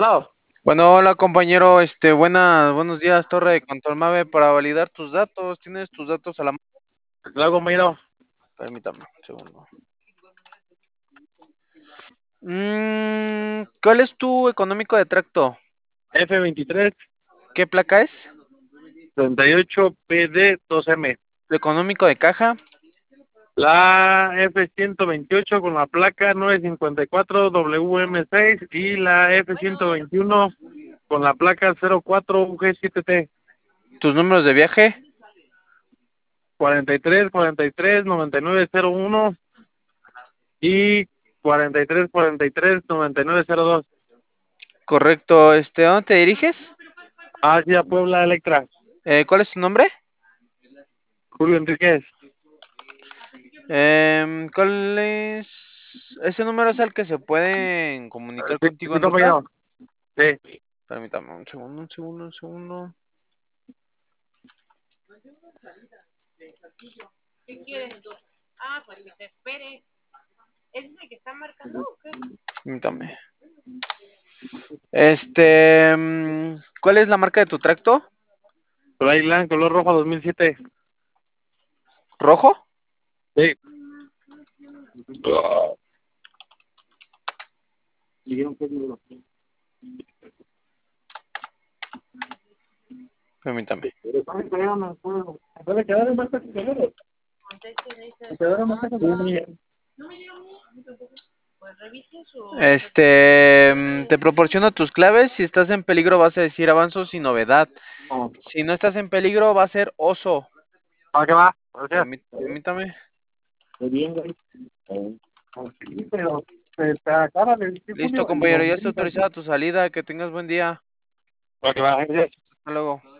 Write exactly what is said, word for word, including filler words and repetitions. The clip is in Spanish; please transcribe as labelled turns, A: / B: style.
A: Bueno,
B: Bueno, hola compañero, este, buenas, buenos días, Torre de Control Mave, para validar tus datos, ¿tienes tus datos a la mano?
A: luego compañero,
B: Permítame un segundo. Mm, ¿cuál es tu económico de tracto?
A: F veintitrés
B: ¿Qué placa es?
A: treinta y ocho P D dos M.
B: ¿Tu económico de caja?
A: La F ciento veintiocho con la placa novecientos cincuenta y cuatro W M seis y la F ciento veintiuno con la placa cero cuatro U G siete T.
B: ¿Tus números de viaje?
A: cuarenta y tres cuarenta y tres noventa y nueve cero uno y cuarenta y tres cuarenta y tres noventa y nueve cero dos.
B: Correcto, este, ¿a dónde te diriges?
A: Hacia Puebla Electra.
B: Eh, ¿cuál es tu nombre?
A: Julio Enríquez.
B: Em, ¿cuál es? ¿Ese número es el que se pueden comunicar
A: Sí,
B: contigo
A: sí,
B: en ruta?
A: compañero. Sí.
B: Permítame un segundo, un segundo, un segundo.
C: ¿Qué quieres entonces? Ah, pues que se espere. ¿Ese es el que está marcando o qué?
B: Permítame. Este, mm, ¿cuál es la marca de tu tracto?
A: Playland color rojo dos mil siete.
B: ¿Rojo?
A: Sí.
B: Permítame.
A: Puede quedar en marca primero.
C: Contesten ese.
A: Quedar en
C: No,
A: marca
C: no,
A: primero.
C: no me llegó a mí. Pues revise su.
B: Este, mm, te proporciono tus claves. Si estás en peligro vas a decir avanzo sin novedad. Si no estás en peligro va a ser oso.
A: ¿Para qué va? Gracias.
B: Permí- Permítame.
A: Muy bien, güey. Sí, pero se te acaba el
B: Listo,
A: discípulo y
B: compañero,
A: lo
B: ya está
A: brindas.
B: autorizada tu salida. Que tengas buen día.
A: ¿Para qué va? Gracias.
B: Hasta luego.